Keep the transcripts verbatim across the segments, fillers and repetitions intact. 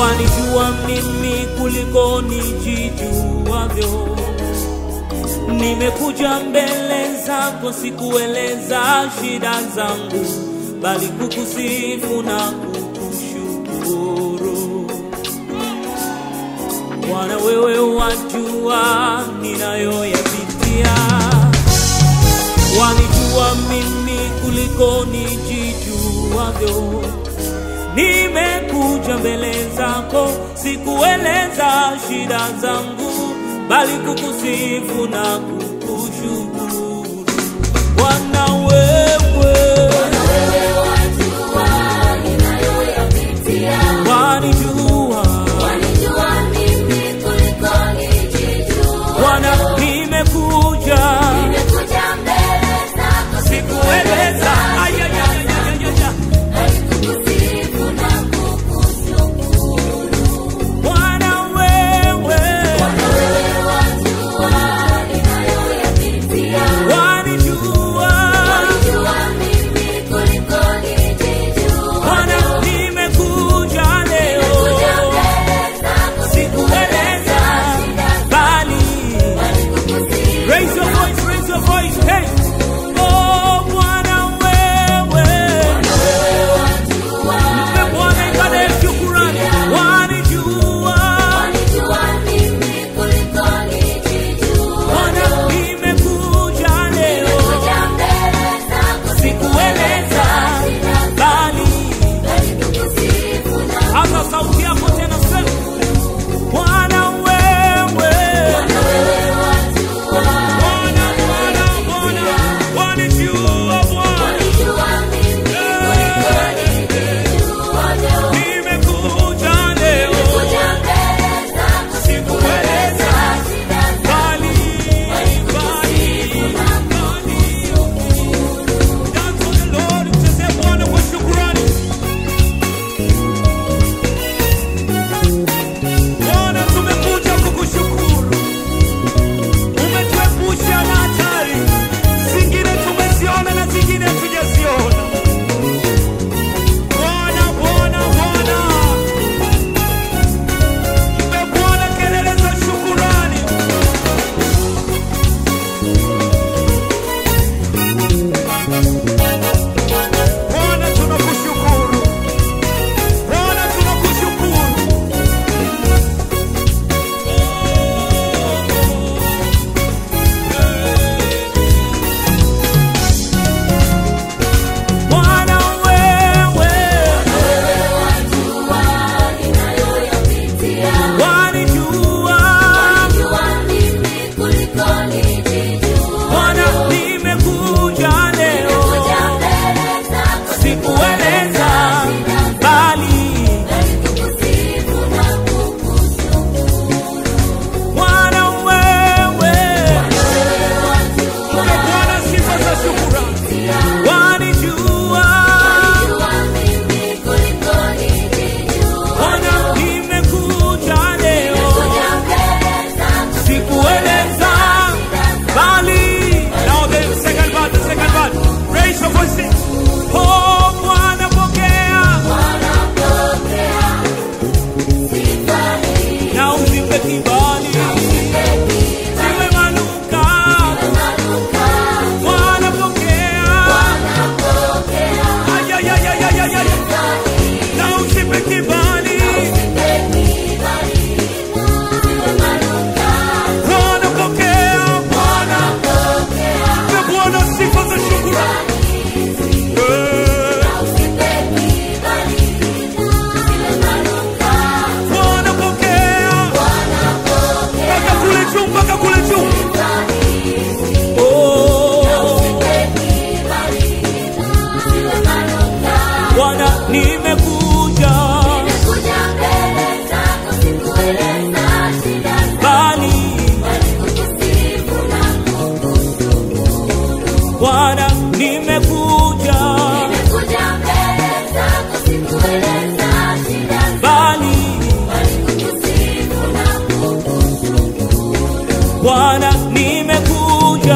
wanijua mimi kuliko nijijuavyo. Nimekuja mbele zako sikueleza shida zangu, bali kukusifu na kukushukuru. Bwana, wewe wajua ninayoyapitia, wanijua mimi kuliko nijijuavyo. Nimekuja mbele zako sikueleza shida zangu, bali kukusifu na kukushukuru. Bwana, wewe Bwana, wewe wajua ninayoyapitia, wanijua wanijua mimi kuliko nijijua. Bwana, nimekuja Nimekuja mbele zako sikueleza kukusifu na kukushukuru. Bwana, wewe Bwana, wewe wajua ninayoyapitia, wanijua wanijua mimi kuliko nijijua. Bwana, nimekuja leo Nimekuja mbele zako sikueleza bali. Raise your voice, raise your voice, hey. Oh, Bwana, wewe mpe Bwana ibada ya shukrani. Wanijua Bwana, nimekuja leo sikueleza bali. Hata sauti yako tena sema, Bwana, wewe Bwana, Bwana, Bwana, wanijua Bwana, nimekuja leo sikueleza bali, bali, bali. Dance for the Lord, mcheze Bwana kwa shukrani. Bwana, tumekuja kukushukuru. Umetuepusha na hatari, zingine tumeziona na zingine hatujaziona. Bwana, Bwana, Bwana, mpe Bwana kelele za shukurani. Bwana, tunakushukuru. Bwana, tunakushukuru. Bwana, wewe wanijua Bwana, nimekuja leo sikueleza bali. Bwana, wewe mpe Bwana sifa za shukrani. Wanijua Bwana, nimekuja leo sikueleza bali. Now the second part, the second part. Raise your voice. Oh, Bwana, pokea na unipe kibali siwe manuka. Bwana, pokea Ay, ay, ay, ay, ay, ay, ay. na unipe kibali. Bwana, pokea Bwana, mpe Bwana sifa za shukrani. Eh, Bwana, pokea mpaka kule juu, mpaka kule juu. Oh, Bwana, nimekuja bali. Bwana, nimekuja bali. Bwana, nimekuja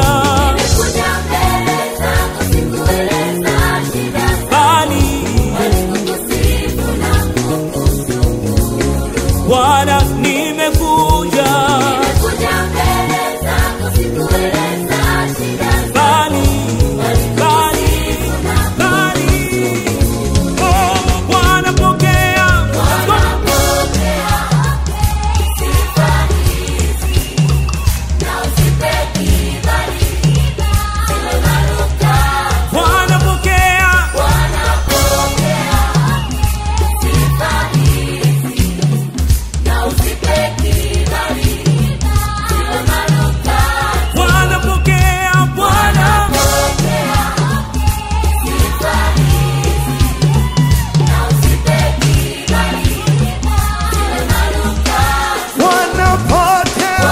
bali. Bwana nimekuja, nimekuja mbele zako sikueleza shida zangu. bali bali bali oh Bwana pokea, Bwana pokea sifa hizi na usipe kibali siwe marukato. Bwana pokea, Bwana pokea sifa hizi na usipe kibali siwe marukato. Bwana pokea, Bwana Pokea sifa hizi na usipe kibali siwe marukato. Wanapokea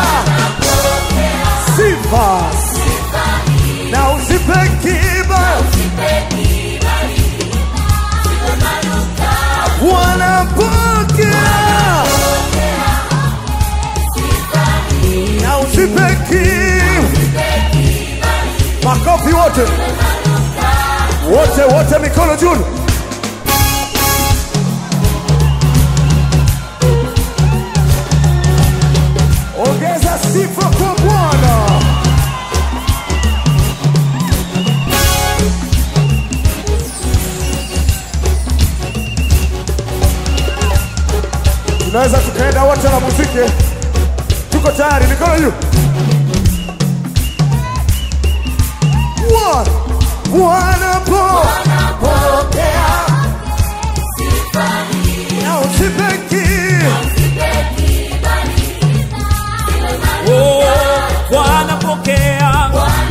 sifa na usipe kibali. Wanapokea na usipe kibali. Makofi wote wote wote, mikono juu. Ongeza sifa kwa Bwana. Tunaweza tukaenda wote na muziki. Tuko tayari, mikono juu. One. Wanapokea na usipe kibali. oh Bwana pokea,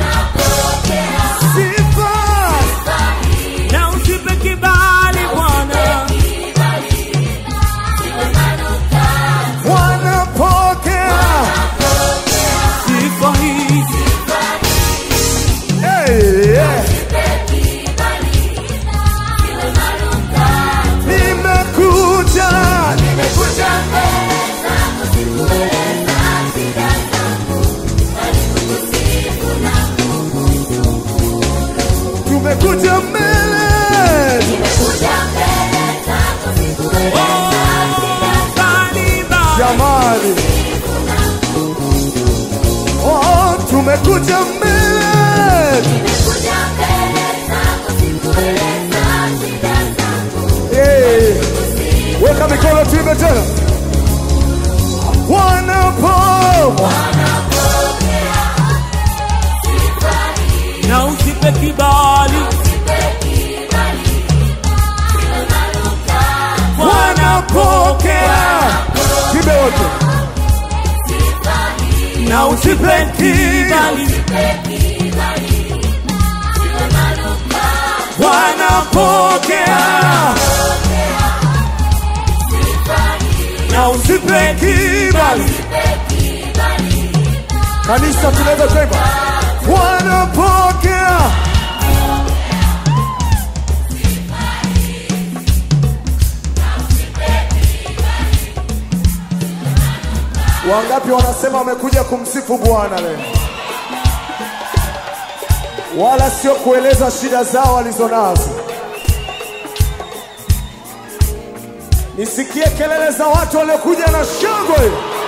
Sifa na usipe kibali Bwana. wanapokea. Sifa hizi Hey, yeah. Nimekuja, nimekuja tumekuja mbele. oh bali bali Jamani, oh, tumekuja mbele. Hey, weka mikono tuimbe tena. Wanapo na usipe kibali wanapokea. Kimbe wote. na usipe kibali Wanapokea na usipe kibali. Kanisa tunaweza kuimba. Wanapokea. Wangapi wanasema wamekuja kumsifu Bwana leo, wala sio kueleza shida zao walizonazo? Nisikie kelele za watu waliokuja na shangwe.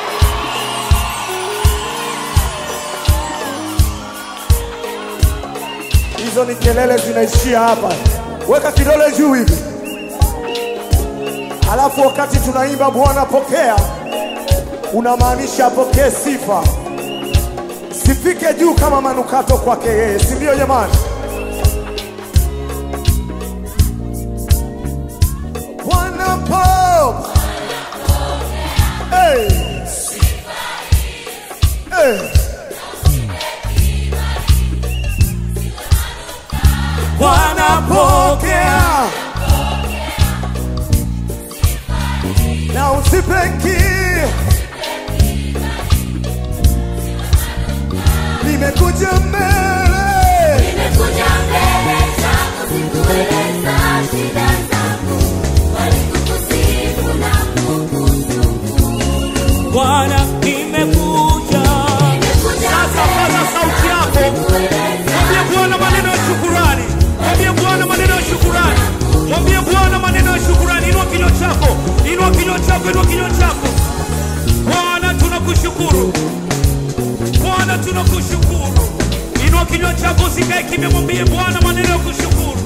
Hizo ni kelele zinaishia hapa. Weka kidole juu hivi, alafu wakati tunaimba Bwana pokea, unamaanisha apokee sifa, sifike juu kama manukato kwake yeye, si ndio jamani? Bwana po hey. Hey. Wanapokea na usipe kibali. Nimekuja mbele, Nimekuja mbele zako sikueleza shida zangu, bali kukusifu na kukushukuru. Bwana nimekuja. Nimekuja Sasa paza sauti yako, mwambie Bwana maneno ya shukurani, mwambie Bwana maneno ya shukurani, mwambie Bwana maneno ya shukurani. Inua kinywa chako, inua kinywa chako, inua kinywa chako. tunakushukuru. Bwana tunakushukuru. Inua kinywa chako usikae kimya, mwambie Bwana maneno ya kushukuru.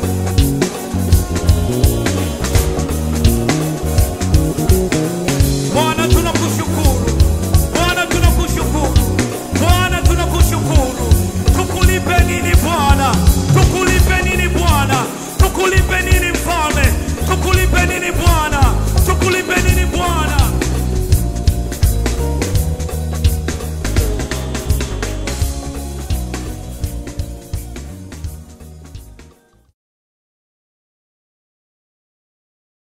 Bwana tunakushukuru. Bwana tunakushukuru. Bwana tunakushukuru. Tukulipe nini Bwana? Tukulipe nini Bwana? Tukulipe nini Mfalme? Tukulipe nini Bwana? Tukulipe nini Bwana?